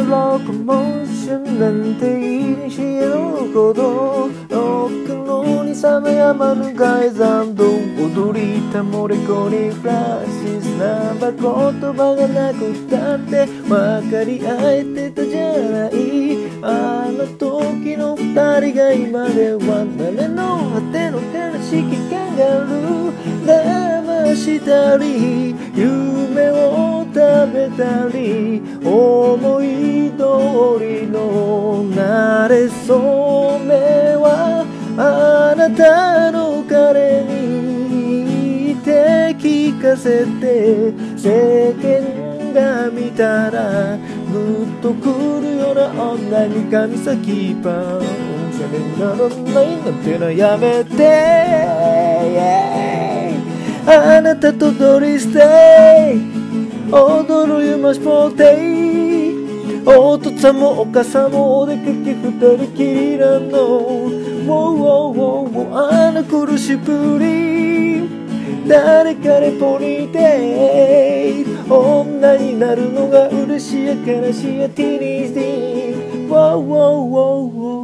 ロコモーションなんていいしのほどロックンロールに冷めやまぬガイザンド踊りたもれこにフランシスナンバ言葉がなくたって分かり合えてたじゃないあの時の二人が今では誰の果ての悲しきカンガルー騙したり夢を食べたり思い通りの慣れ初めはあなたの彼に言って聞かせて世間が見たらグッとくるような女に髪先パンおしゃれにならないなんてのやめて、あなたとドリステイ踊るゆましポーテイお父さんもお母さんもお出かけ二人きりなのあの苦しぶり誰かでポニーテール女になるのが嬉しいや悲しいやティーニーズディー